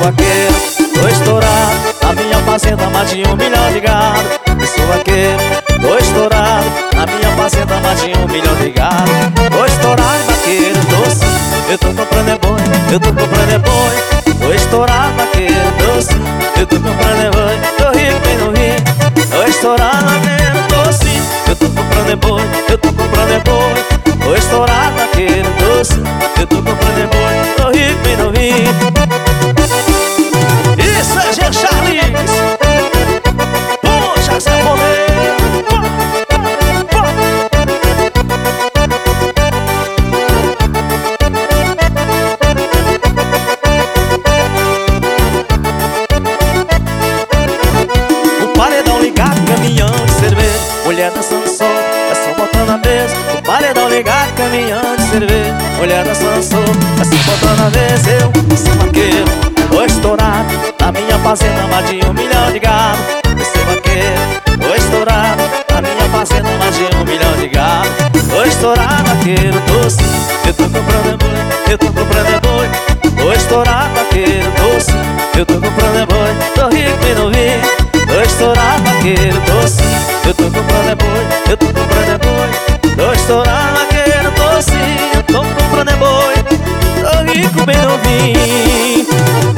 vaqueiro, tô estourado. A minha fazenda mais de 1 milhão de gado. Eu sou vaqueiro, tô estourado. A minha fazenda mais de 1 milhão de gado. Tô estourado, vaqueiro, doce. Eu tô comprando é boi, eu tô comprando é boi. Tô estourado, vaqueiro, doce. Eu tô comprando é boi. Tô rico, quem não ri. Tô estourado, vaqueiro, doce. Eu tô comprando é boi, eu tô comprando é boi. Tô estourado, vaqueiro, doce. Eu tô comprando é boi. Tô rico, quem não ri. Isso é G. Charles. Puxa, sanfoneiro. O paredão ligado, caminhão de cerveja. Mulher dançando solta, é só botando a mesa. O paredão ligado, caminhão de cerveja. Mulher dançando solta, é só botando a mesa. Eu sou vaqueiro, tô estourado. Na minha fazenda mais de 1 milhão de gado. Eu sou vaqueiro, tô estourado. Na minha fazenda mais de 1 milhão de gado. Tô estourado, vaqueiro, doce. Eu tô comprando é boi, eu tô comprando é boi. Tô estourado, vaqueiro, doce. Eu tô comprando é boi. Tô rico e não vi. Tô estourado, vaqueiro, doce. Eu tô comprando é boi, eu tô comprando é boi. Tô estourado, vaqueiro, doce. Eu tô comprando é boi. Tô rico, bem novinho.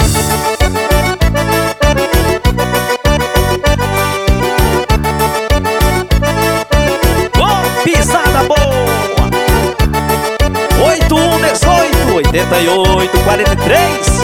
Pisada boa. 8118 88 43